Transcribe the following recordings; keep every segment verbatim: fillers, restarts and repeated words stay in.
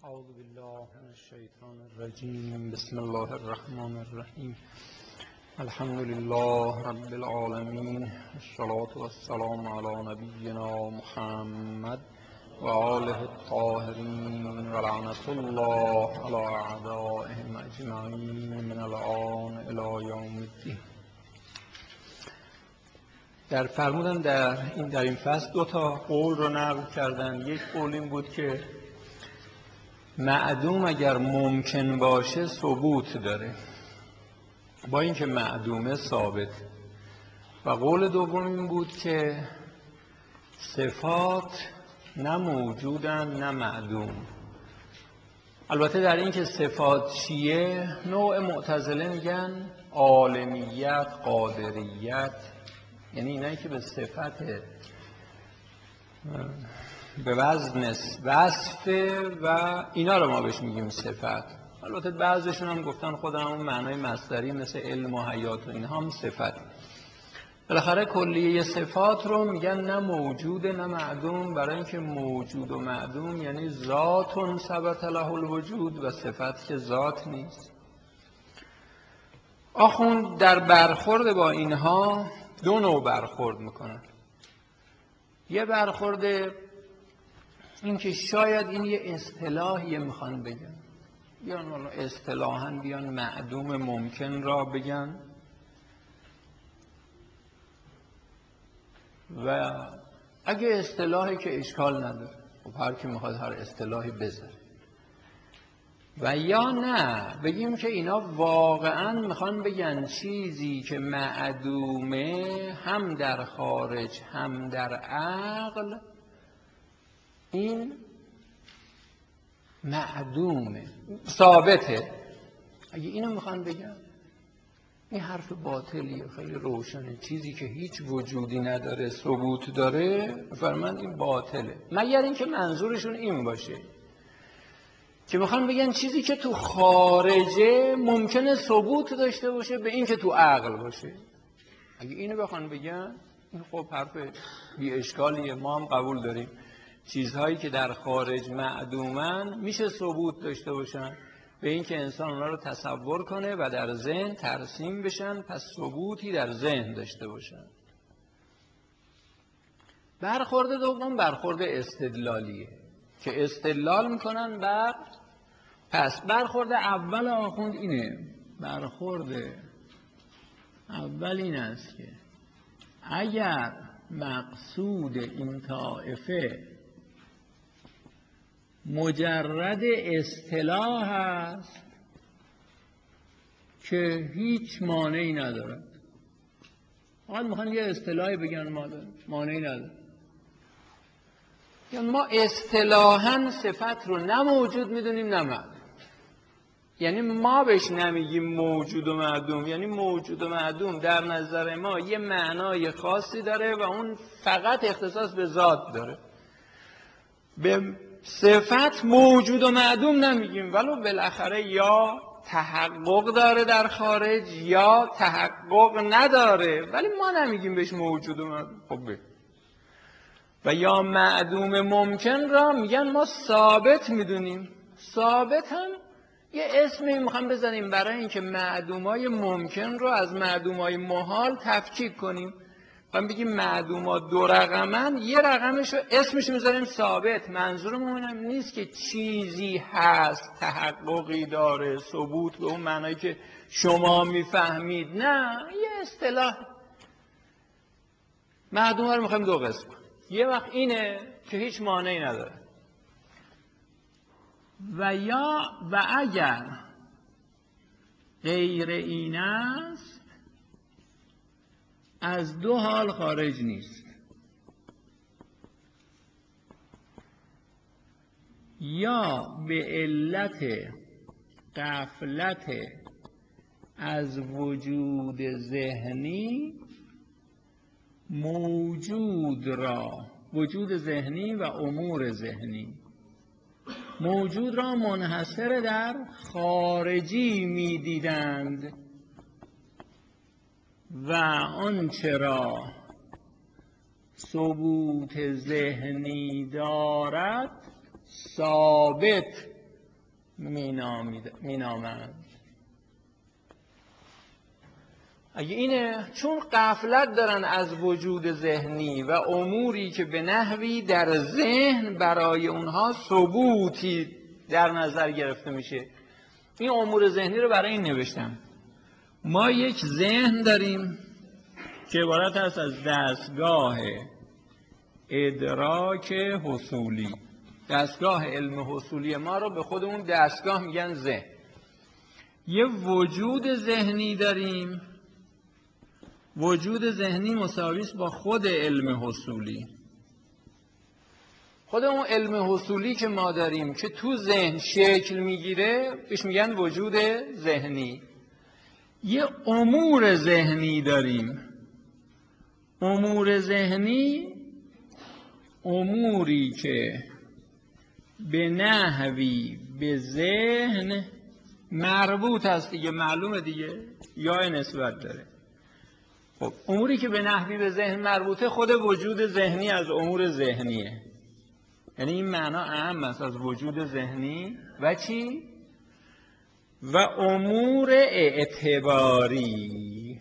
اعوذ بالله من الشیطان الرجیم. بسم الله الرحمن الرحیم. الحمد لله رب العالمین، الصلاة والسلام علی نبینا محمد و آله الطاهرین و لعنت الله علی اعدائهم اجمعین من الآن الی یوم الدین. در فرمودن در این در این فصل دو تا قول رو نقل کردن. یک قول این بود که معدوم اگر ممکن باشه ثبوت داره، با اینکه معدومه ثابت. و قول دوم این بود که صفات نه موجودن نه معدوم. البته در این که صفات چیه، نوع معتزله میگن عالمیت، قادریت، یعنی اینایی که به صفت به وزن وصف و اینا رو ما بهش میگیم صفت. البته بعضیشون هم گفتن خودم اون معنای مصدری مثل علم و حیات و اینها هم صفت. بالاخره کلیه صفات رو میگن نه موجود نه معدوم، برای اینکه موجود و معدوم یعنی ذات ثبت له الوجود و صفت که ذات نیست. آخوند در برخورد با اینها دو نوع برخورد میکنن. یه برخورد این که شاید این یه اصطلاحیه میخوان بگن، بیان اصطلاحاً بیان معدوم ممکن را بگن و اگه اصطلاحی که اشکال نداره، خب هر کی میخواد هر اصطلاحی بذاره. و یا نه بگیم که اینا واقعاً میخوان بگن چیزی که معدومه هم در خارج هم در عقل، این معدومه، ثابته. اگه اینو میخوان بگن این حرف باطلیه، خیلی روشنه. چیزی که هیچ وجودی نداره ثبوت داره، فرمان این باطله. مگر اینکه منظورشون این باشه که میخوان بگن چیزی که تو خارجه ممکنه ثبوت داشته باشه به این که تو عقل باشه. اگه اینو بخوان بگن این خب حرف بی اشکالیه، ما هم قبول داریم. چیزهایی که در خارج معدومن میشه ثبوت داشته باشن به این که انسان اونا رو تصور کنه و در ذهن ترسیم بشن، پس ثبوتی در ذهن داشته باشن. برخورد دوم برخورد استدلالیه که استدلال میکنن بر پس. برخورد اول آخوند اینه، برخورد اول این است که اگر مقصود این طائفه مجرد اصطلاح است که هیچ مانعی نداره، فقط میخوان یه اصطلاحی بگن مانعی نداره، یعنی ما اصطلاحاً صفت رو نه موجود میدونیم نه معدوم، یعنی ما بهش نمیگیم موجود و معدوم، یعنی موجود و معدوم در نظر ما یه معنای خاصی داره و اون فقط اختصاص به ذات داره. به صفت موجود و معدوم نمیگیم، ولو بالاخره یا تحقق داره در خارج یا تحقق نداره، ولی ما نمیگیم بهش موجود و معدوم. خب بگیم. و یا معدوم ممکن را میگن ما ثابت میدونیم. ثابت هم یه اسمی میخوام بزنیم برای اینکه معدومای ممکن رو از معدومای محال تفکیک کنیم. میخوام بگیم معدوما دو رقمن، یه رقمش رو اسمش میذاریم ثابت. منظورمون هم نیست که چیزی هست تحققی داره ثبوت به اون معنایی که شما میفهمید، نه، یه اصطلاح. معدوما رو میخوایم دو قسم کنیم. یه وقت اینه که هیچ مانعی نداره و یا و اگر غیر این است از دو حال خارج نیست. یا به علت غفلت از وجود ذهنی موجود را، وجود ذهنی و امور ذهنی، موجود را منحصر در خارجی می دیدند و آنچه را ثبوت ذهنی دارد ثابت مینامند. اگه اینه چون غفلت دارن از وجود ذهنی و اموری که به نحوی در ذهن برای اونها ثبوتی در نظر گرفته میشه. این امور ذهنی رو برای این نوشتم. ما یک ذهن داریم که عبارت است از دستگاه ادراک حصولی. دستگاه علم حصولی ما رو به خودمون دستگاه میگن ذهن. یه وجود ذهنی داریم، وجود ذهنی مساوی است با خود علم حصولی. خود اون علم حصولی که ما داریم که تو ذهن شکل میگیره بهش میگن وجود ذهنی. یه امور ذهنی داریم. امور ذهنی اموری که به نحوی به ذهن مربوط هست دیگه، معلومه دیگه، یا نسبت داره. خب اموری که به نحوی به ذهن مربوطه خود وجود ذهنی از امور ذهنیه. یعنی این معنا اهم است از وجود ذهنی. و چی؟ و امور اعتباری.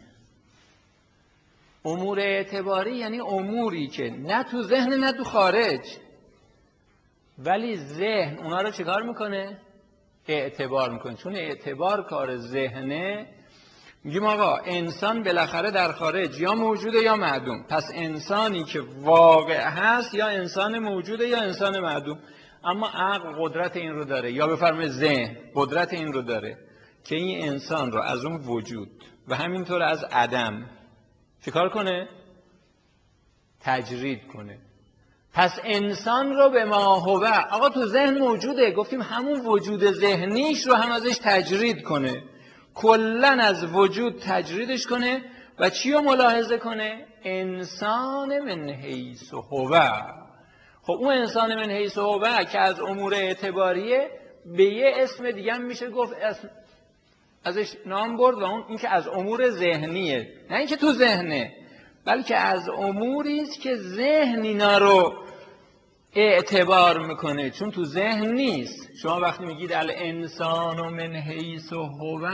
امور اعتباری یعنی اموری که نه تو ذهن نه تو خارج، ولی ذهن اونا رو چیکار میکنه؟ اعتبار میکنه. چون اعتبار کار ذهنه. میگیم آقا انسان بالاخره در خارج یا موجوده یا معدوم. پس انسانی که واقع هست یا انسان موجوده یا انسان معدوم. اما عقل قدرت این رو داره، یا بفرمایید ذهن قدرت این رو داره که این انسان رو از اون وجود و همینطور از عدم چیکار کنه؟ تجرید کنه. پس انسان رو به ما هو، آقا تو ذهن موجوده، گفتیم همون وجود ذهنیش رو هم ازش تجرید کنه، کلن از وجود تجریدش کنه. و چی رو ملاحظه کنه؟ انسان من حیث هو. خب اون انسان من حیث هو که از امور اعتباریه به یه اسم دیگه هم میشه گفت اسم ازش نام برد، و اون این که از امور ذهنیه، نه اینکه تو ذهنه، بلکه از اموری است که ذهن اینا رو اعتبار میکنه، چون تو ذهن نیست. شما وقتی میگید الانسان من حیث هو،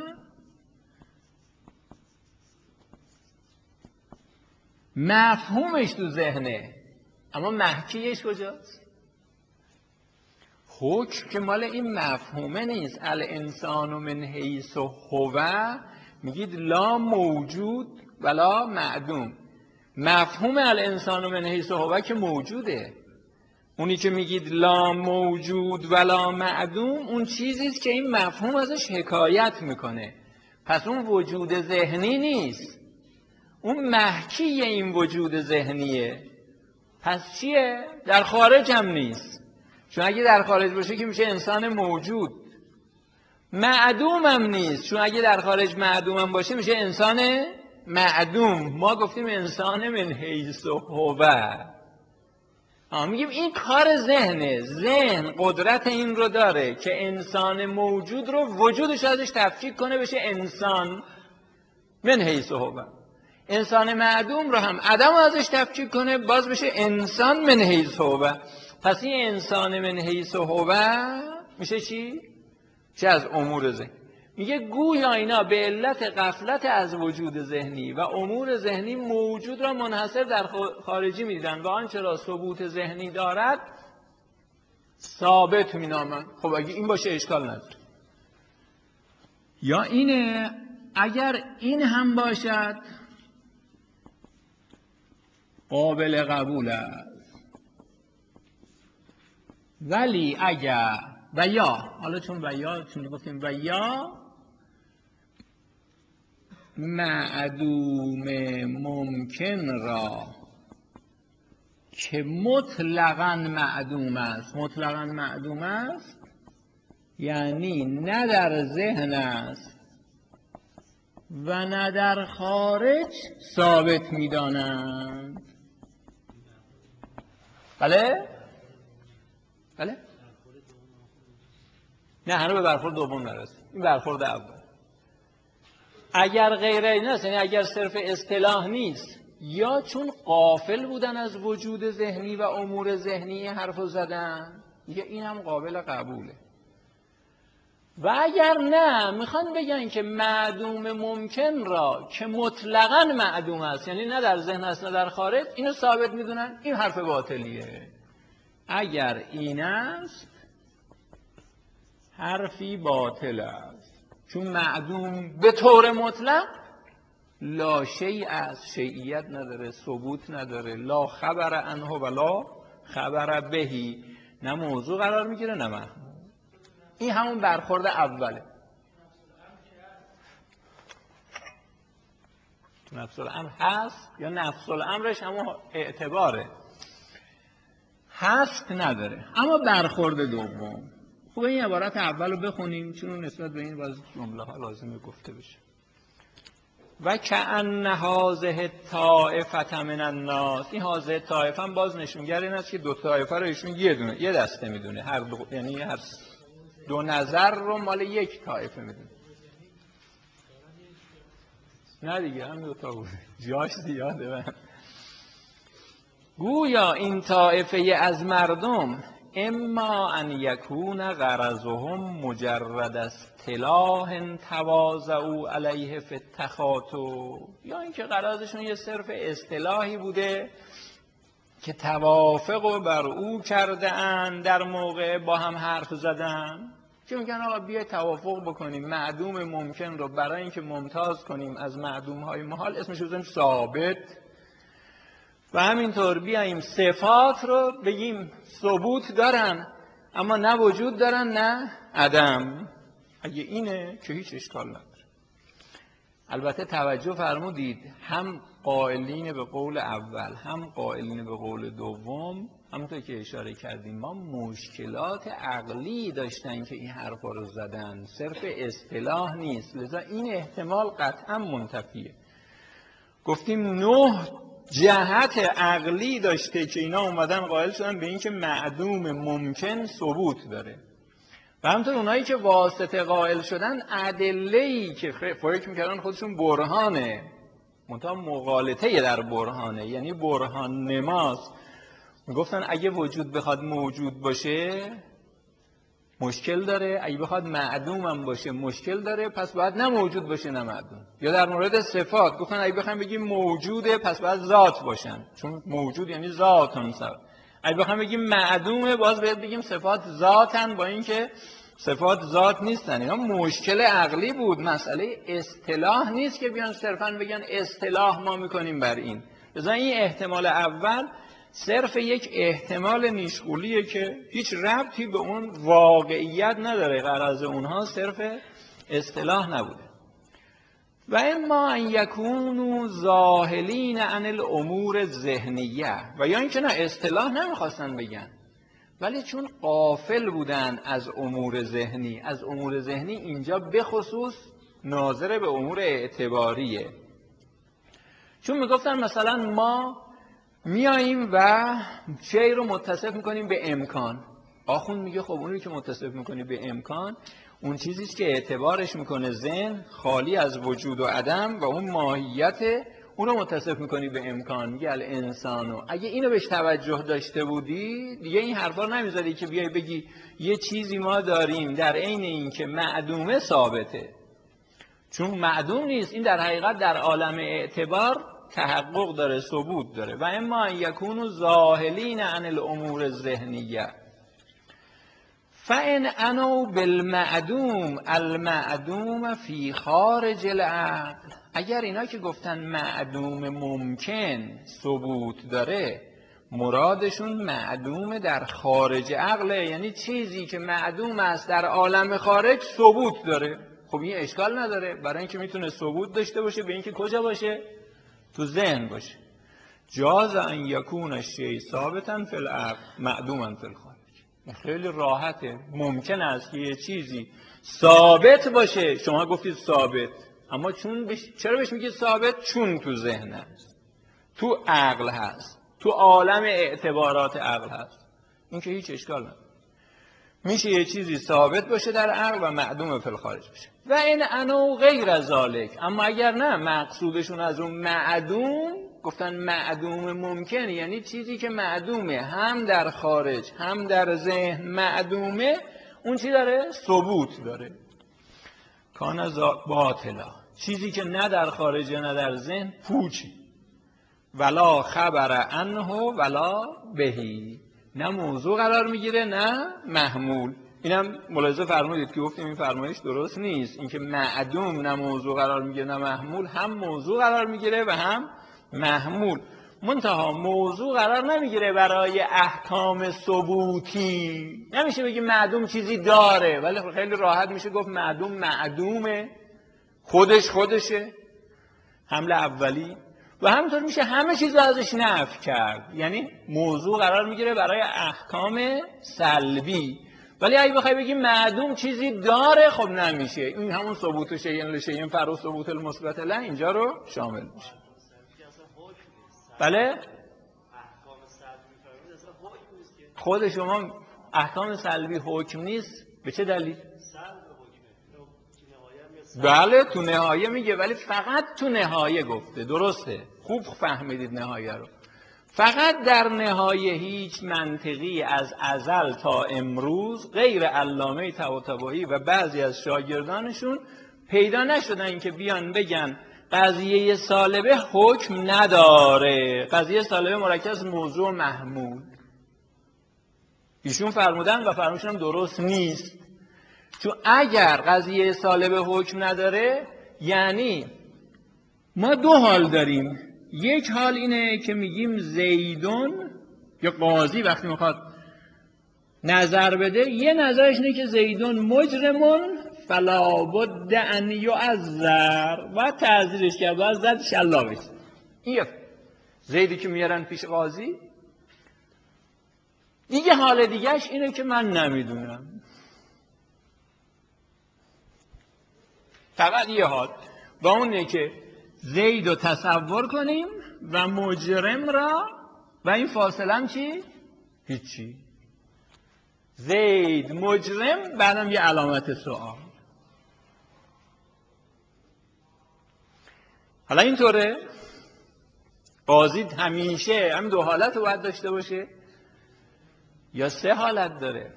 مفهومش تو ذهنه، اما محکیش کجاست؟ حکم که مال این مفهومه نیست. الانسان من حیث هو میگید لا موجود ولا معدوم. مفهوم الانسان من حیث هو که موجوده. اونی که میگید لا موجود ولا معدوم اون چیزی است که این مفهوم ازش حکایت میکنه. پس اون وجود ذهنی نیست، اون محکی این وجود ذهنیه. پس چیه؟ در خارج هم نیست، چون اگه در خارج باشه که میشه انسان موجود. معدوم هم نیست، چون اگه در خارج معدوم هم باشه میشه انسان معدوم. ما گفتیم انسان من حیث هو. میگیم این کار ذهنه. ذهن قدرت این رو داره که انسان موجود رو وجودش ازش تفکیک کنه بشه انسان من حیث هو. انسان معدوم رو هم عدم ازش تفکیک کنه باز بشه انسان من حیث هو. پس این انسان من حیث هو میشه چی؟ چه از امور ذهن. میگه گویا اینا به علت غفلت از وجود ذهنی و امور ذهنی موجود را منحصر در خارجی میدن و آنچه را ثبوت ذهنی دارد ثابت مینامند. خب اگه این باشه اشکال نداره. یا اینه اگر این هم باشد قابل قبول است، ولی اگر و یا، حالا چون و یا چون گفتیم و یا معدوم ممکن را که مطلقاً معدوم است. مطلقاً معدوم است یعنی نه در ذهن است و نه در خارج ثابت می‌دانند. بله؟ بله؟ نه هنوز به برخورد دوم نرسید. این برخورد اول. اگر غیر این است، یعنی اگر صرف اصطلاح نیست، یا چون غافل بودن از وجود ذهنی و امور ذهنی حرف زدن، یا این هم قابل قبوله. و اگر نه میخوان بگن که معدوم ممکن را که مطلقاً معدوم است، یعنی نه در ذهن است نه در خارج، اینو ثابت میدونن، این حرف باطلیه. اگر این است حرفی باطل است، چون معدوم به طور مطلق لا شیء است، شیعیت نداره، ثبوت نداره، لا خبر عنه و لا خبر بهی، نه موضوع قرار میگیره نه محمول. این همون برخورد اوله. نفس الامر هست یا نفس الامرش اما اعتباره هست نداره. اما برخورد دوم، خب این عبارت اول رو بخونیم چون نسبت به این باز جمله ها لازمه گفته بشه. و کأن هذه الطائفة من الناس، این هذه طائفه هم باز نشونگر این است که دو طایفه رو ایشون یه دونه یه دسته میدونه، هر دو، یعنی هر دو نظر رو مال یک طایفه میدونه. نه دیگه هم دو تا بود، جاش زیاده. من گویا این طایفه از مردم اما ان یکون غرضهم مجرد اصطلاح تواضعوا علیه فی التخاطب، یا اینکه غرضشون یه صرف اصطلاحی بوده که توافق بر او کرده اند در موقع با هم حرف زدن، که میگن آقا بیا توافق بکنیم معدوم ممکن رو برای اینکه ممتاز کنیم از معدوم های محال اسمش رو بزنیم ثابت، و همینطور بیاییم صفات رو بگیم ثبوت دارن اما نه وجود دارن نه عدم. اگه اینه که هیچ اشکال نداره. البته توجه فرمودید هم قائلین به قول اول هم قائلین به قول دوم همونطور که اشاره کردیم ما مشکلات عقلی داشتن که این حرفا رو زدن، صرف اصطلاح نیست، لذا این احتمال قطعا منتفیه. گفتیم نه جهت عقلی داشته که اینا اومدن قائل شدن به این که معدوم ممکن ثبوت داره، و همونطور اونایی که واسطه قائل شدن ادله‌ای که فکر میکردن خودشون برهانه، منتها مغالطه در برهانه، یعنی برهان نماست، میگفتن اگه وجود بخواد موجود باشه مشکل داره، اگه بخواد معدوم هم باشه مشکل داره، پس باید نه موجود باشه نه معدوم. یا در مورد صفات گفتن اگه بخوایم بگیم موجوده پس باید ذات باشن، چون موجود یعنی ذاتن صفات. اگه بخوایم بگیم معدومه باز باید بگیم صفات ذاتن، با اینکه صفات ذات نیستن. اینا مشکل عقلی بود، مسئله اصطلاح نیست که بیان صرفا بگن اصطلاح ما میکنیم بر این. لذا این احتمال اول صرف یک احتمال نیشغولیه که هیچ ربطی به اون واقعیت نداره، غرض اونها صرف اصطلاح نبوده. و اما ان یکونوا ذاهلین عن الامور الذهنیه، و یا اینکه نه اصطلاح نمیخواستن بگن ولی چون غافل بودن از امور ذهنی. از امور ذهنی اینجا به خصوص ناظر به امور اعتباریه، چون میگفتن مثلا ما میاییم و شی رو متصف میکنیم به امکان. آخوند میگه خب اونی که متصف میکنی به امکان اون چیزیست که اعتبارش میکنه ذهن خالی از وجود و عدم و اون ماهیت، اون رو متصف میکنی به امکان. میگه الانسانو، اگه اینو بهش توجه داشته بودی دیگه این حرفا رو نمیزدی که بیای بگی یه چیزی ما داریم در عین این که معدومه ثابته، چون معدوم نیست. این در حقیقت در عالم اعتبار تحقق داره، ثبوت داره. و اما ان یکونوا ذاهلین عن الامور الذهنیه فان انوا بالمعدوم المعدوم فی خارج العقل. اگر اینا که گفتن معدوم ممکن ثبوت داره مرادشون معدوم در خارج عقله، یعنی چیزی که معدوم است در عالم خارج ثبوت داره. خب این اشکال نداره، برای اینکه میتونه ثبوت داشته باشه به اینکه کجا باشه؟ تو ذهن باشه. جاز ان یکون الشیء ثابتا فی العقل معدوما فی الخارج. خیلی راحته، ممکن است که یه چیزی ثابت باشه، شما گفتید ثابت، اما چون بش... چرا بهش میگید ثابت؟ چون تو ذهن هست، تو عقل هست، تو عالم اعتبارات عقل هست. این که هیچ اشکال نداره، میشه یه چیزی ثابت باشه در عقل و معدوم فی الخارج باشه. و این انو غیر ذالک، اما اگر نه مقصودشون از اون معدوم گفتن معدوم ممکن، یعنی چیزی که معدومه هم در خارج هم در ذهن معدومه، اون چی داره؟ ثبوت داره. کان باطلا، چیزی که نه در خارج نه در ذهن، پوچی. ولا خبر عنه ولا بهی، نه موضوع قرار میگیره نه محمول. اینم ملاحظه فرمودید که گفتیم این فرمایش درست نیست. اینکه معدوم نه موضوع قرار میگیره نه محمول، هم موضوع قرار میگیره و هم محمول. منتها موضوع قرار نمیگیره برای احکام ثبوتی. نمیشه بگی معدوم چیزی داره، ولی خیلی راحت میشه گفت معدوم معدومه، خودش خودشه، حمله اولی. و همینطور میشه همه چیز رو ازش نفی کرد. یعنی موضوع قرار میگیره برای احکام سلبی. ولی اگه بخوای بگی معدوم چیزی داره، خب نمیشه. این همون ثبوت شیء لشیء فرع ثبوت المثبت له اینجا رو شامل میشه. بله؟ خود شما احکام سلبی حکم نیست. به چه دلیل؟ بله تو نهایه میگه، ولی فقط تو نهایه گفته. درسته، خوب فهمیدید نهایه رو. فقط در نهایه هیچ منطقی از ازل تا امروز غیر علامه طباطبایی و بعضی از شاگردانشون پیدا نشدن که بیان بگن قضیه سالبه حکم نداره. قضیه سالبه مرکب از موضوع محمول. ایشون فرمودن و فرمودشون هم درست نیست. چون اگر قضیه سالبه حکم نداره، یعنی ما دو حال داریم. یک حال اینه که میگیم زیدون، یا قاضی وقتی میخواد نظر بده، یه نظرش اینه که زیدون مجرمون فلا بد ان یعذر، و تعذیرش کرد، باید زد شلا بشه. این زیدی که میارن پیش قاضی. دیگه حال دیگهش اینه که من نمیدونم. فقط یه حال، و اونه که زید رو تصور کنیم و مجرم را، و این فاصله هم چی؟ هیچی. زید مجرم، بعدم یه علامت سوال. حالا اینطوره قاضی همیشه هم دو حالت رو باید داشته باشه یا سه حالت داره؟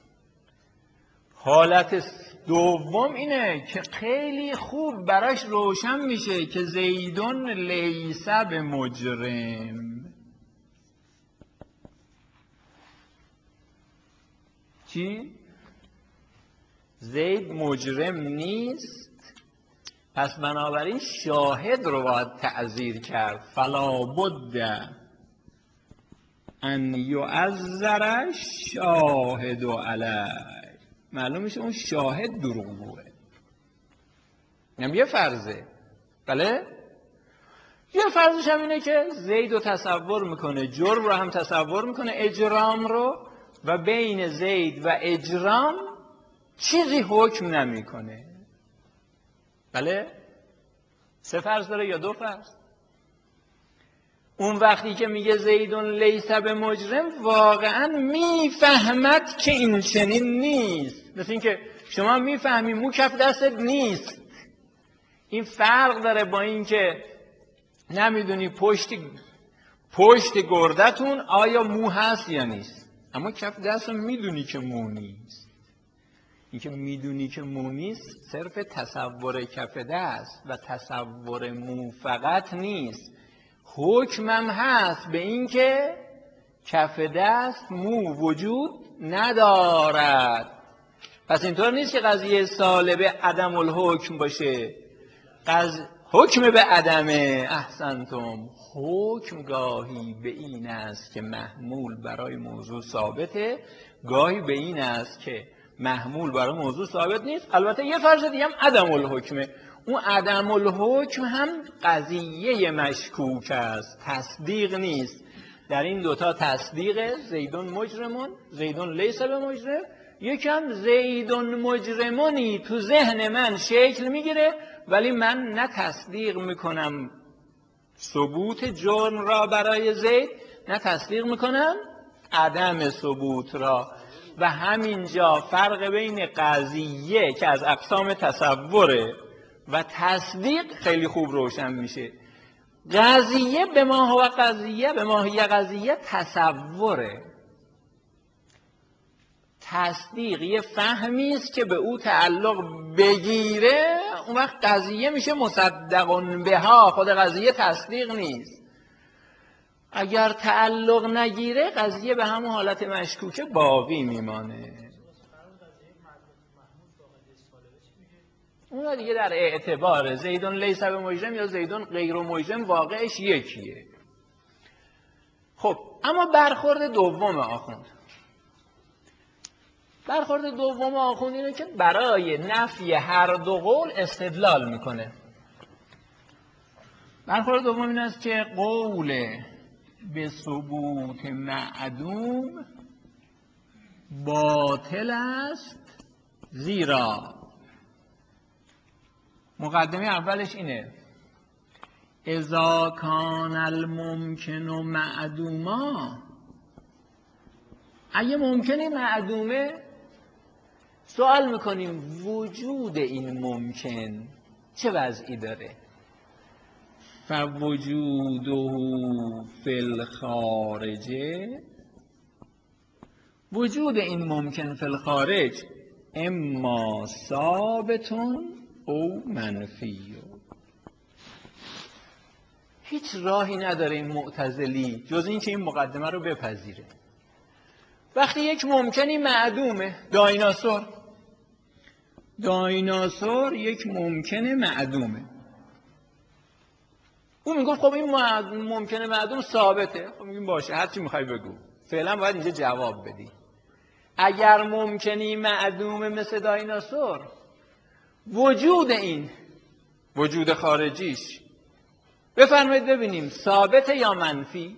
حالت دوم اینه که خیلی خوب براش روشن میشه که زیدون لیس بمجرم. چی؟ زید مجرم نیست، پس بنابراین شاهد رو باید تعذیر کرد. فلا بد ان یعذر شاهد علیه. معلوم میشه اون شاهد دروغگوه. اینم یه فرضه. بله؟ یه فرضش هم اینه که زید رو تصور میکنه، جرم رو هم تصور میکنه، اجرام رو، و بین زید و اجرام چیزی حکم نمیکنه. بله؟ سه فرض داره یا دو فرض؟ اون وقتی که میگه زیدون لیس بمجرم، واقعا میفهمد که این چنین نیست. مثل این که شما میفهمی مو کف دستت نیست. این فرق داره با این که نمیدونی پشت پشت گردتون آیا مو هست یا نیست، اما کف دستم میدونی که مو نیست. این که میدونی که مو نیست صرف تصور کف دست و تصور مو فقط نیست، حکمم هست به این که کف دست مو وجود ندارد. پس اینطور نیست که قضیه سالبه عدم الحکم باشه. قض... حکم به عدمه. احسنتم. حکم گاهی به این است که محمول برای موضوع ثابته، گاهی به این است که محمول برای موضوع ثابت نیست. البته یه فرض دیگه هم عدم الحکمه. اون عدم الحکم هم قضیه مشکوک است، تصدیق نیست. در این دوتا تصدیق زیدون مجرمون، زیدون لیس بمجرم. یکم زیدون مجرمونی تو ذهن من شکل میگیره، ولی من نه تصدیق میکنم ثبوت جرم را برای زید، نه تصدیق میکنم عدم ثبوت را. و همینجا فرق بین قضیه که از اقسام تصوره و تصدیق خیلی خوب روشن میشه. قضیه به ما هو قضیه، به ماهی قضیه تصوره. تصدیق یه فهمی است که به او تعلق بگیره، اون وقت قضیه میشه مصدق بها، خود قضیه تصدیق نیست. اگر تعلق نگیره قضیه به همون حالت مشکوکه باقی میمانه. اون دیگه در اعتبار زیدون لیس بمجرم یا زیدون غیر مجرم واقعش یکیه. خب اما برخورد دوم آخوند، برخورد دوم آخوند اینه که برای نفی هر دو قول استدلال میکنه. برخورد دوم این است که قول به ثبوت معدوم باطل است، زیرا مقدمه اولش اینه اذا کان الممکن معدوما، اگه ممکنه معدومه، سوال میکنیم وجود این ممکن چه وضعی داره؟ فوجوده فی الخارج، وجود این ممکن فی الخارج اما ثابتون او منفی. هیچ راهی نداره این معتزلی جز این که این مقدمه رو بپذیره. وقتی یک ممکنی معدومه، دایناسور دایناسور یک ممکنه معدومه، اون میگه خب این ممکنه معدوم ثابته. خب میگیم باشه، هر چی میخوای بگو، فعلا باید اینجا جواب بدی. اگر ممکنی معدومه مثل دایناسور، وجود این وجود خارجیش بفرمایید ببینیم ثابته یا منفی؟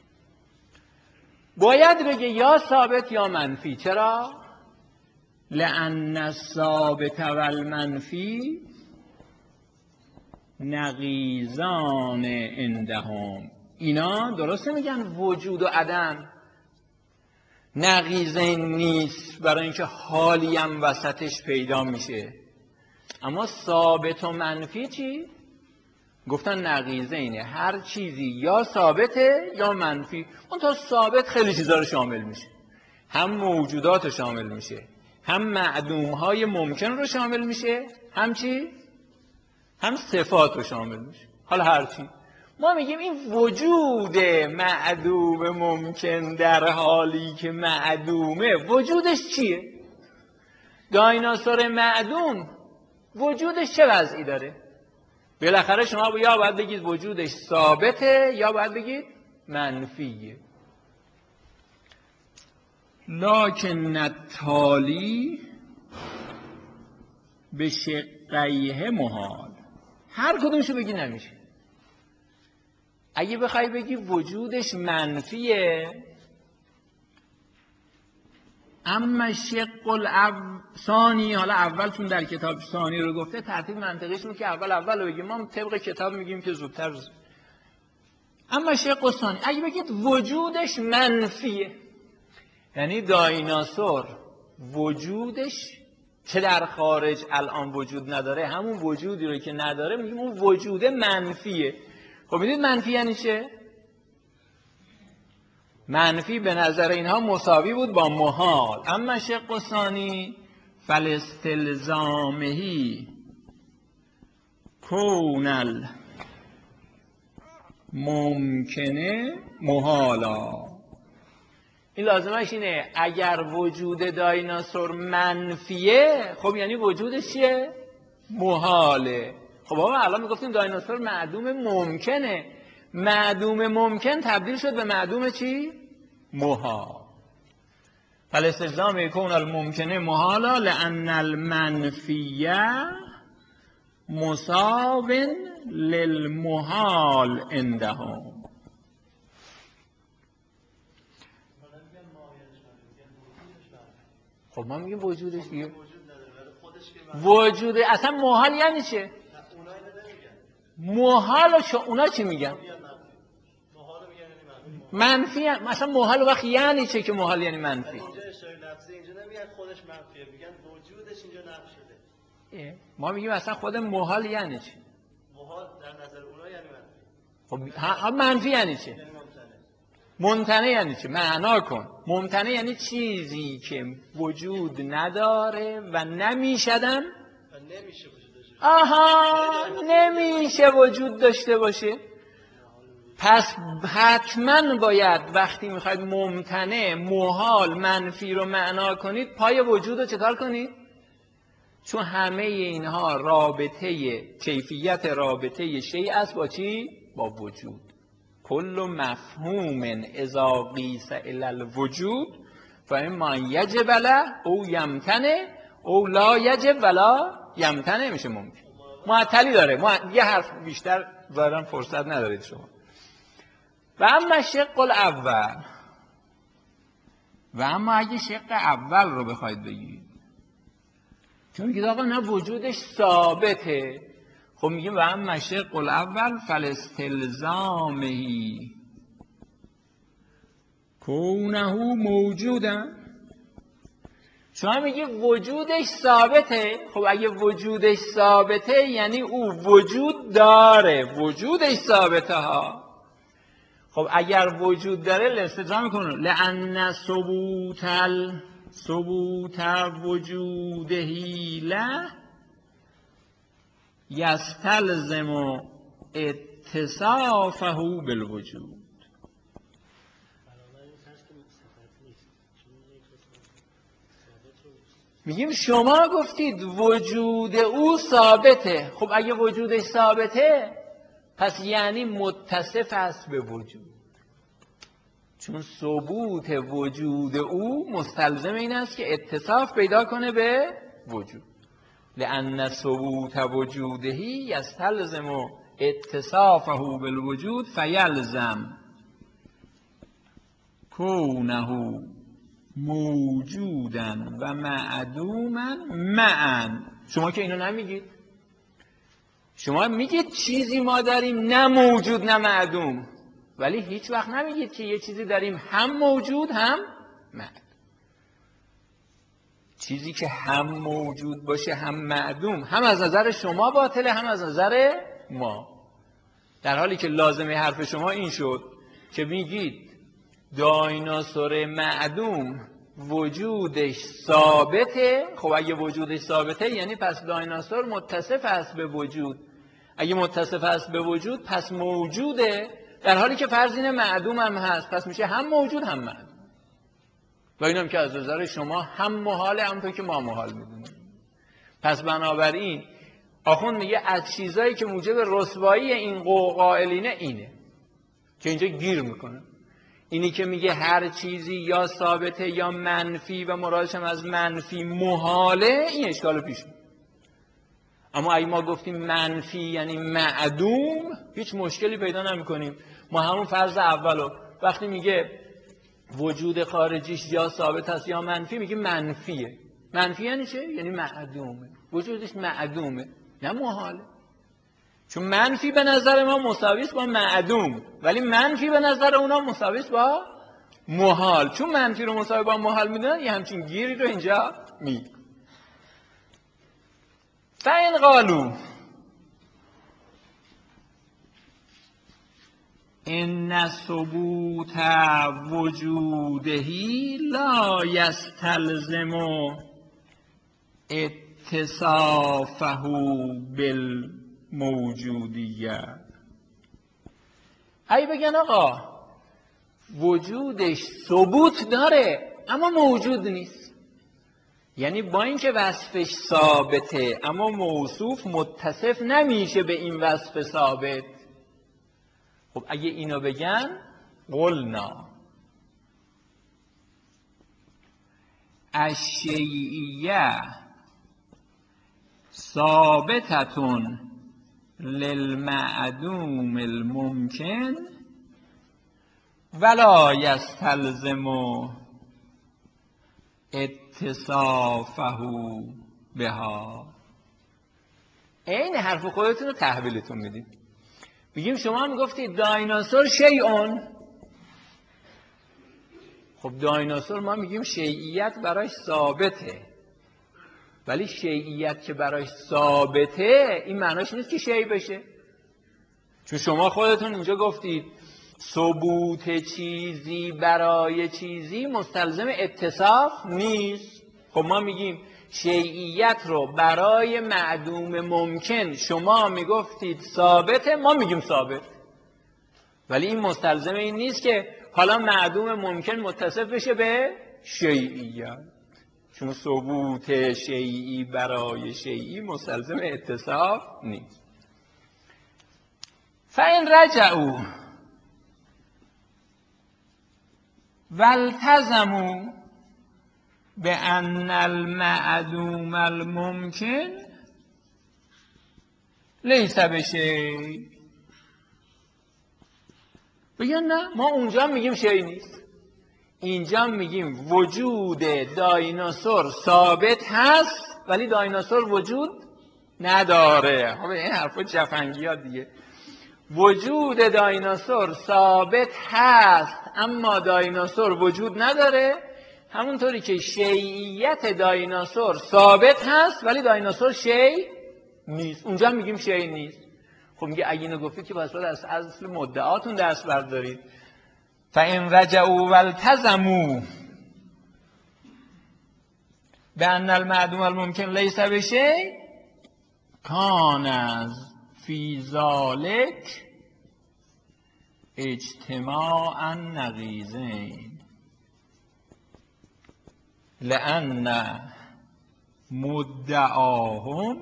باید بگه یا ثابت یا منفی. چرا؟ لأن الثابت والمنفی نقیضان عندهم. اینا درسته میگن وجود و عدم نقیضین نیست، برای اینکه حالی هم وسطش پیدا میشه. اما ثابت و منفی چی؟ گفتن نقیضینه، هر چیزی یا ثابته یا منفی. اون تا ثابت خیلی چیزا رو شامل میشه، هم موجودات رو شامل میشه، هم معدومهای ممکن رو شامل میشه، هم چی؟ هم صفات رو شامل میشه. حالا هر چی ما میگیم این وجود معدوم ممکن در حالی که معدومه، وجودش چیه؟ دایناسور معدوم وجودش چه وضعی داره؟ بالاخره شما یا باید بگید وجودش ثابته یا باید بگید منفیه. لکن التالی به شقیه محال، هر کدومشو بگی نمیشه. اگه بخوای بگی وجودش منفیه، اما شق الثانی، حالا اول چون در کتاب ثانی رو گفته ترتیب منطقیش میگه که اول اول رو بگیم، ما طبق کتاب میگیم که زودتر. اما شق الثانی اگه بگید وجودش منفیه، یعنی دایناسور وجودش که در خارج الان وجود نداره، همون وجودی رو که نداره میگیم اون وجود منفیه. خب میدید منفی یعنی چه؟ منفی به نظر اینها مساوی بود با محال. اما شق ثانی فالاستلزامهی کون الممکنه محالا. این لازمش اینه اگر وجود دایناسور منفیه، خب یعنی وجودش چیه؟ محاله. خب بابا الان میگفتیم دایناسور معدوم ممکنه، معدوم ممکن تبدیل شد به معدوم چی؟ محال. فالاستلزام یکون الممکنه محالا لأن المنفیه مساو للمحال عندهم. خب ما میگیم وجودش دیگه وجود اصلا محال یعنی چه؟ محال شو اونا چی میگن؟ منفی. مثلا محال وقت یعنی چه که محال یعنی منفی؟ اینجا اشاره لفظی اینجا نمیگن خودش منفیه، میگن وجودش اینجا نفی شده. ما میگیم اصلا خود محال یعنی چه؟ محال در نظر اونا یعنی منفی. خب ها منفی یعنی چه؟ یعنی ممتنع. ممتنع یعنی چی؟ معنا کن. ممتنع یعنی چیزی که وجود نداره و نمیشدن. نمیشه وجود داشته. آها، نمیشه وجود داشته باشه. پس حتما باید وقتی میخواید ممتنع، محال، منفی رو معنا کنید، پای وجود رو چکار کنید؟ چون همه اینها رابطه، کیفیت رابطه شیء است با چی؟ با وجود. کل مفهوم اذا قیس الی الوجود فاما یجب له او یمتنع او لا یجب ولا یمتنع. میشه ممکن. معطلی داره. ما یه حرف بیشتر ظاهرا فرصت ندارید شما. و اما شق الاول، و اما اگه شق اول رو بخواید بگید، چون میگید آقا نه وجودش ثابته، خب میگیم و اما شق الاول فالاستلزامه کونه موجودن. شما میگی وجودش ثابته، خب اگه وجودش ثابته یعنی او وجود داره، وجودش ثابته ها. خب اگر وجود داره استدلال میکنه لأن ثبوت ال ثبوت وجوده له یستلزم اتصافه بالوجود. میگیم شما گفتید وجود او ثابته، خب اگه وجودش ثابته پس یعنی متصف است به وجود، چون ثبوت وجود او مستلزم این است که اتصاف پیدا کنه به وجود. لأن ثبوت وجوده یستلزم اتصافه بالوجود فیلزم کونه موجودا و معدوما معا. شما که اینو نمیگید، شما میگید چیزی ما داریم نه موجود نه معدوم، ولی هیچ وقت نمیگید که یه چیزی داریم هم موجود هم معدوم. چیزی که هم موجود باشه هم معدوم هم از نظر شما باطله هم از نظر ما، در حالی که لازمه حرف شما این شد که میگید دایناسور معدوم وجودش ثابته. خب اگه وجودش ثابته یعنی پس دایناسور متصف است به وجود، اگه متصف است به وجود پس موجوده، در حالی که فرض اینه معدوم هم هست، پس میشه هم موجود هم معدوم. و اینم که از نظر شما هم محاله همونطور که ما محال میدونیم. پس بنابراین آخوند میگه از چیزایی که موجب رسوایی این قائلینه اینه که اینجا گیر میکنه، اینی که میگه هر چیزی یا ثابته یا منفی و مرادش هم از منفی محاله، این اشکالو پیش میاد. اما اگه ما گفتیم منفی یعنی معدوم هیچ مشکلی پیدا نمیکنیم. ما همون فرض اولو وقتی میگه وجود خارجیش یا ثابت است یا منفی میگه منفیه. منفی یعنی چه؟ یعنی معدومه، وجودش معدومه نه محاله. چون منفی به نظر ما مساوی است با معدوم، ولی منفی به نظر اونا مساوی است با محال. چون منفی رو مساوی با محال میدونن یه همچین گیری رو اینجا می. فین قالو ان ثبوت وجوده لا یستلزم اتصافه بالموجودیه. ای بگن آقا وجودش ثبوت داره اما موجود نیست، یعنی با اینکه وصفش ثابته اما موصوف متصف نمیشه به این وصف ثابت. خب اگه اینو بگن قلنا الشیعیه ثابتتون للمعدوم الممکن ولا یستلزم اتصافه بها. این حرف خودتون رو تحویلتون میدیم. میگیم شما هم گفتید دایناسور شیئون، خب دایناسور ما میگیم شیعیت براش ثابته، ولی شیعیت که براش ثابته این معناش نیست که شیع بشه. چون شما خودتون اینجا گفتید ثبوت چیزی برای چیزی مستلزم اتصاف نیست. خب ما میگیم شیعیت رو برای معدوم ممکن شما میگفتید ثابته، ما میگیم ثابت، ولی این مستلزم این نیست که حالا معدوم ممکن متصف بشه به شیعیت، چون ثبوت شیعی برای شیعی مستلزم اتصاف نیست. فَإِنْ رَجَعُوا وَالْتَزَمُوا بِأَنَّ الْمَعْدُومَ الْمُمْكِنَ لَيْسَ بِشَیءٍ، بگن نه ما اونجا میگیم شیء نیست، اینجا میگیم وجود دایناسور ثابت هست ولی دایناسور وجود نداره. خب این حرفا جفنگی ها دیگه. وجود دایناسور ثابت هست اما دایناسور وجود نداره، همونطوری که شیعیت دایناسور ثابت هست ولی دایناسور شیء نیست. اونجا میگیم شیء نیست. خب میگه اگه اینو گفتید که باید از اصل مدعاتون دست بردارید. فَإِنْ رَجَعُوا وَالْتَزَمُوا بِأَنَّ الْمَعْدُومَ الْمُمْكِنَ لَيْسَ بِشَیءٍ کَانَ فِی ذَلِکَ اجتماع نقیضین لأن مدعاهم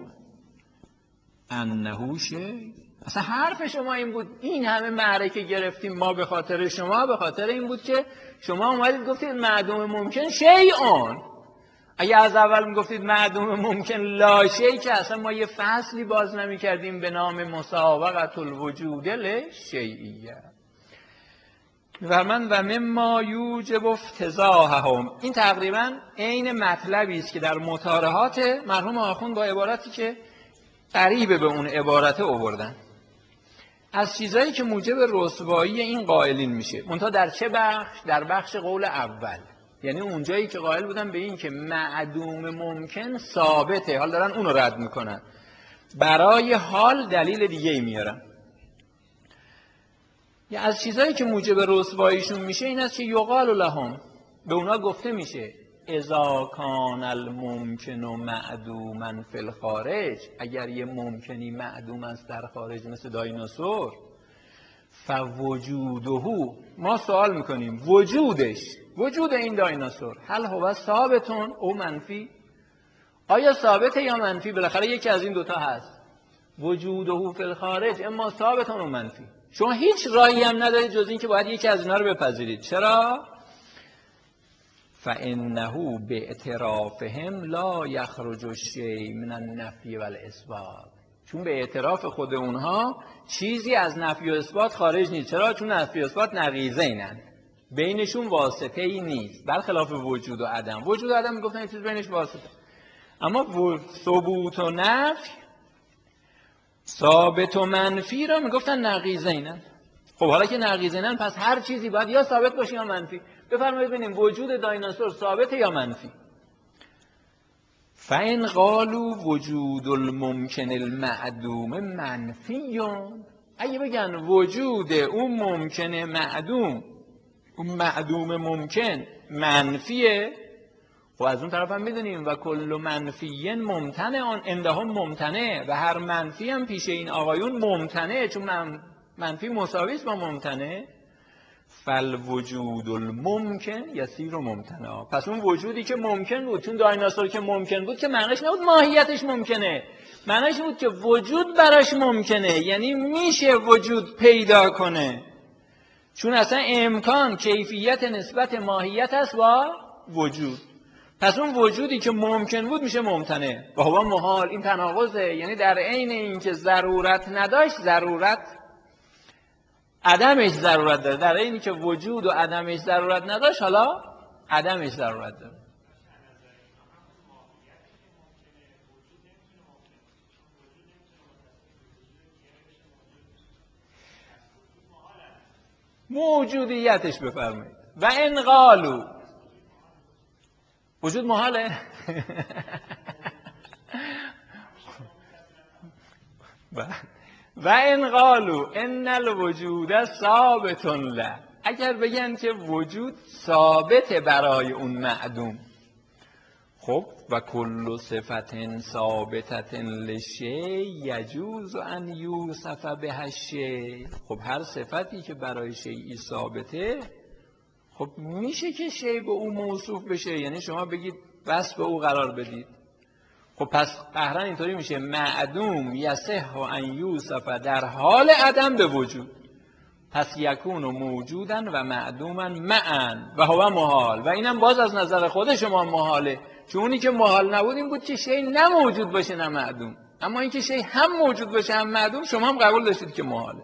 انه شیء. اصلا حرف شما این بود، این همه معرکه گرفتیم ما به خاطر شما، به خاطر این بود که شما اومدید گفتید معدوم ممکن شیء. اگه از اول میگفتید معدوم ممکن لا شیء که اصلا ما یه فصلی باز نمی کردیم به نام مسابقة الوجود للشیعیه. فرمان و مما یوجب افتضاحهم، این تقریبا عین مطلبی است که در مطارحات مرحوم آخوند با عبارتی که قریب به اون عبارت آوردن، از چیزایی که موجب رسوایی این قائلین میشه. منتها در چه بخش؟ در بخش قول اول، یعنی اونجایی که قائل بودن به این که معدوم ممکن ثابته، حال دارن اونو رد میکنن، برای حال دلیل دیگه ای میارن. یا از چیزایی که موجب رسواییشون میشه این است که یقال لهم، به اونا گفته میشه اذا کان الممکن معدوما فی الخارج، اگر یه ممکنی معدوم است در خارج مثل دایناسور، فوجوده، ما سوال میکنیم وجودش، وجود این دایناسور هل هو ثابتون او منفی، آیا ثابته یا منفی؟ بالاخره یکی از این دوتا هست. وجوده فی الخارج اما ثابتون و منفی. شما هیچ راهی هم ندارید جز این که باید یکی از اینا رو بپذیرید. چرا؟ فانه باعترافهم لا یخرج الشیء من النفی والاثبات، چون به اعتراف خود اونها چیزی از نفی و اثبات خارج نیست. چرا؟ چون نفی و اثبات نقیضینن، بینشون واسطه ای نیست، برخلاف وجود و عدم. وجود و عدم میگفتن چیز بینش واسطه، اما ثبوت و نفی، ثابت و منفی را میگفتن نقیضینن. خب حالا که نقیضینن پس هر چیزی باید یا ثابت باشه یا منفی. بفرمایید ببینیم وجود دایناسور ثابته یا منفی؟ فَإِنْ قَالُوا وجود الممکن المعدوم منفی، اگه بگن وجود اون ممکن معدوم، اون معدوم ممکن منفیه، و از اون طرف هم میدونیم و کل منفی ممتنع آن عندهم ممتنع، و هر منفی هم پیش این آقایون ممتنع، چون منفی مساوی است با ممتنع. فالوجود الممکن یصیر ممتنع، پس اون وجودی که ممکن بود، چون دایناسور که ممکن بود که معنیش نبود ماهیتش ممکنه، معنیش بود که وجود براش ممکنه، یعنی میشه وجود پیدا کنه، چون اصلا امکان کیفیت نسبت ماهیت است با وجود. پس اون وجودی که ممکن بود میشه ممتنع و هو محال. این تناقضه، یعنی در عین اینکه ضرورت نداشت ضرورت عدمش ضرورت داره، در اینی که وجود و عدمش ضرورت نداشت حالا عدمش ضرورت داره. موجودیتش بفرمایید. و ان قالوا وجود محاله. و ان قالوا ان الوجود ثابت له، اگر بگن که وجود ثابت برای اون معدوم، خب و کل صفت ثابتت لشیء یجوز ان یوصف بها الشیء، خب هر صفتی که برای شیئی ثابته خب میشه که شیء به او موصوف بشه، یعنی شما بگید وصف به او قرار بدید. خب پس قهرن اینطوری میشه معدوم یصح ان یوصف در حال عدم به وجود، پس یکون موجودن و معدوما معا و هو محال، و اینم باز از نظر خود شما محاله، چون اونی که محال نبود این بود که شیء نه موجود باشه نه معدوم، اما این که شیء هم موجود باشه هم معدوم شما هم قبول داشتید که محاله.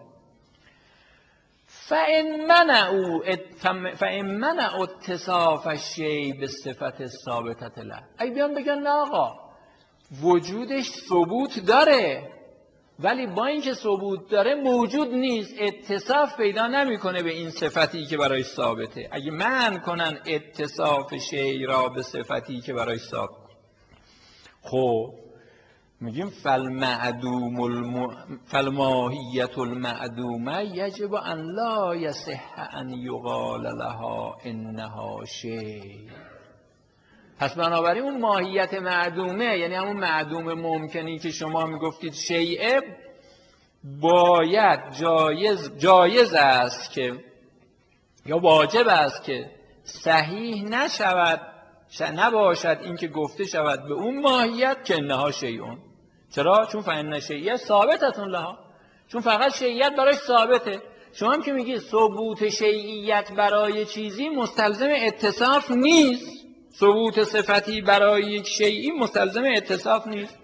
فإن منعوا فإن منعوا اتصاف الشیء بالصفة الثابتة له، اگه بیان بگن نه آقا وجودش ثبوت داره ولی با اینکه ثبوت داره موجود نیست، اتصاف پیدا نمیکنه به این صفتی که برای ثابته، اگه منع کنن اتصاف شیء را به صفتی که برای ثابت، خب میگیم فالمعدوم الم... فالماهیت المعدومه یجب ان لا یصح ان یقال لها انها شیء، پس بنابراین اون ماهیت معدومه، یعنی همون معدوم ممکنی که شما میگفتید شیء، باید جایز جایز است که یا واجب است که صحیح نشود نباشد این که گفته شود به اون ماهیت که انها شیئون. چرا؟ چون فإن شیئیت ثابتتون لها، چون فقط شیئیت براش ثابته. شما هم که میگی ثبوت شیئیت برای چیزی مستلزم اتصاف نیست، ثبوت صفتی برای یک شیئی مستلزم اتصاف نیست.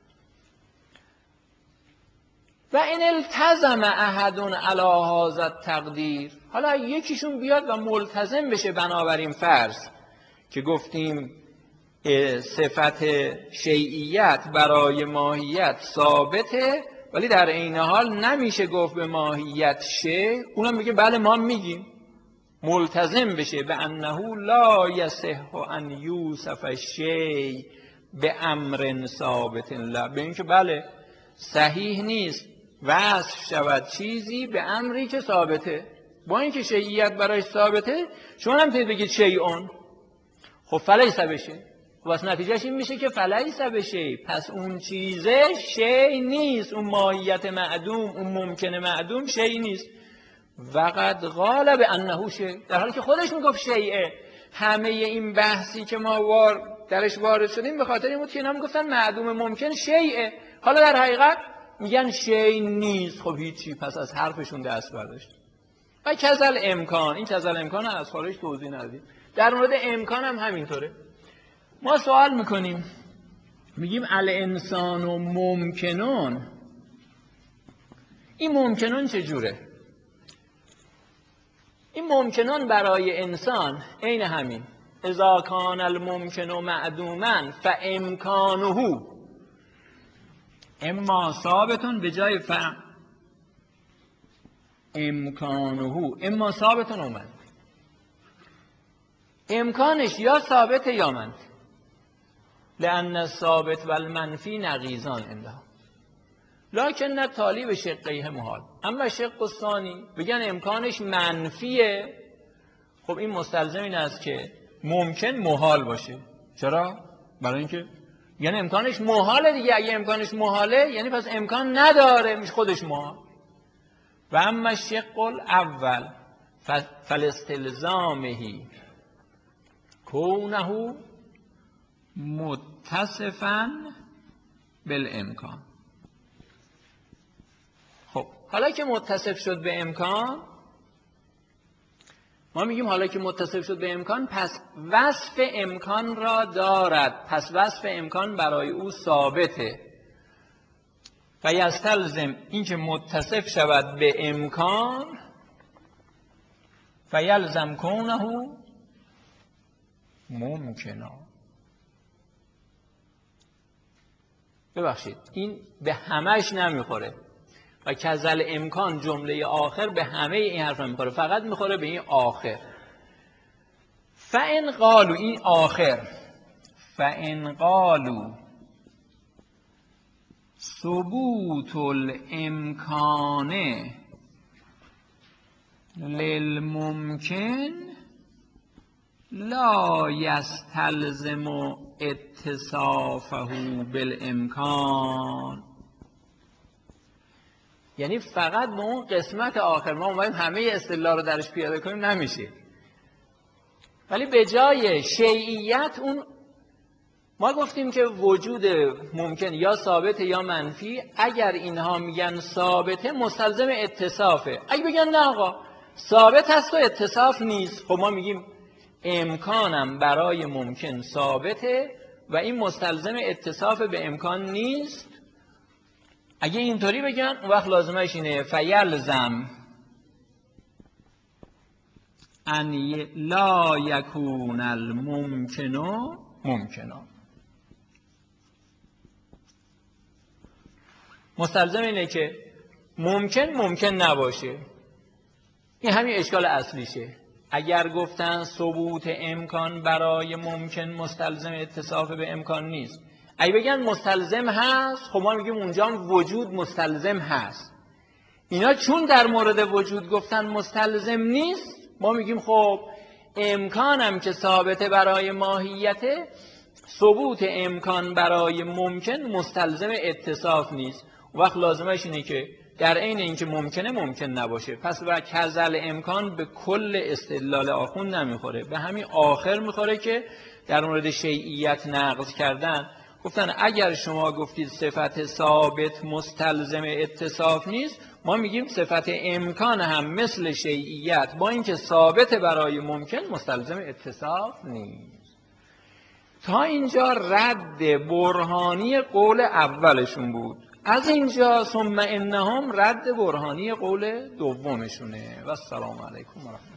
و این التزم احد علی هذا التقدیر، حالا یکیشون بیاد و ملتزم بشه بنابراین فرض که گفتیم صفت شیئیت برای ماهیت ثابته ولی در عین حال نمیشه گفت به ماهیت شیء، اونم میگه بله ما میگیم، ملتزم بشه به انه لا یصح ان یوصف الشیء به امر ثابت له، به اینکه بله صحیح نیست وصف شود چیزی به امری که ثابته، با اینکه شیئیت برای ثابته شما هم تید بگید شیئون، خب فلیس بشه، خب بس نتیجهش این میشه که فلیس بشه، پس اون چیزه شیء نیست، اون ماهیت معدوم، اون ممکن معدوم شیء نیست. وقد قال به انه شیء، در حالی که خودش میگفت شیئه. همه این بحثی که ما وار درش وارد شدیم به خاطر این بود که اینا میگفتن معدوم ممکن شیئه، حالا در حقیقت میگن شیء نیست. خب هیچی، پس از حرفشون دست برداشت. و کذل امکان، این کذل امکان از خارج توضیح ندید، در مورد امکان هم همینطوره. ما سوال میکنیم میگیم الانسان و ممکنون، این ممکنون چجوره؟ این ممکنون برای انسان عین همین اذا کان الممکن معدوما فامکانه اما ثابتون به جای ف امکانه، اما ثابتون اومد امکانش یا ثابت یا منفی، لأن الثابت و المنفی نقیضان عندها لکن تالی به شقیه محال، اما شق الثانی بگن امکانش منفیه، خب این مستلزم این است که ممکن محال باشه. چرا؟ برای اینکه یعنی امکانش محاله دیگه، اگه امکانش محاله یعنی پس امکان نداره، میشه خودش محال. و اما شق الاول فالاستلزامه کونه متصفاً بالامکان. خب حالا که متصف شد به امکان، ما میگیم حالا که متصف شد به امکان پس وصف امکان را دارد، پس وصف امکان برای او ثابته. و یستلزم این که متصف شود به امکان و یلزم کونه ممکنا. ببخشید این به همش نمیخوره و کذل امکان جمله آخر به همه این حرف نمیخوره، فقط میخوره به این آخر. فإن قالوا، این آخر، فإن قالوا ثبوت الامکان للممکن لا یستلزم اتصافه بالامکان. یعنی فقط به اون قسمت آخر ما اومدیم همه استدلال رو درش پیاده کنیم نمیشه، ولی به جای شیعیت اون ما گفتیم که وجود ممکن یا ثابت یا منفی، اگر اینها میگن ثابته مستلزم اتصافه، اگه بگن نه آقا ثابت هست و اتصاف نیست، خب ما میگیم امکانم برای ممکن ثابته و این مستلزم اتصاف به امکان نیست. اگه اینطوری بگن اون وقت لازمش اینه فیلزم ان لا یکون الممکن ممکنا. مستلزم اینه که ممکن ممکن نباشه. این همین اشکال اصلیشه. اگر گفتن ثبوت امکان برای ممکن مستلزم اتصاف به امکان نیست، اگه بگن مستلزم هست، خب ما میگیم اونجا وجود مستلزم هست. اینا چون در مورد وجود گفتن مستلزم نیست، ما میگیم خب امکانم که ثابته برای ماهیته، ثبوت امکان برای ممکن مستلزم اتصاف نیست. وقت لازمش اینه که در عین اینکه ممکنه ممکن نباشه، پس و کذل امکان به کل استدلال آخوند نمیخوره، به همین آخر میخوره که در مورد شیعیت نقض کردن. گفتن اگر شما گفتید صفت ثابت مستلزم اتصاف نیست، ما میگیم صفت امکان هم مثل شیعیت با اینکه ثابت برای ممکن مستلزم اتصاف نیست. تا اینجا رد برهانی قول اولشون بود. از اینجا ثم انهم رد برهانی قول دومشونه. و السلام علیکم و رحمت الله.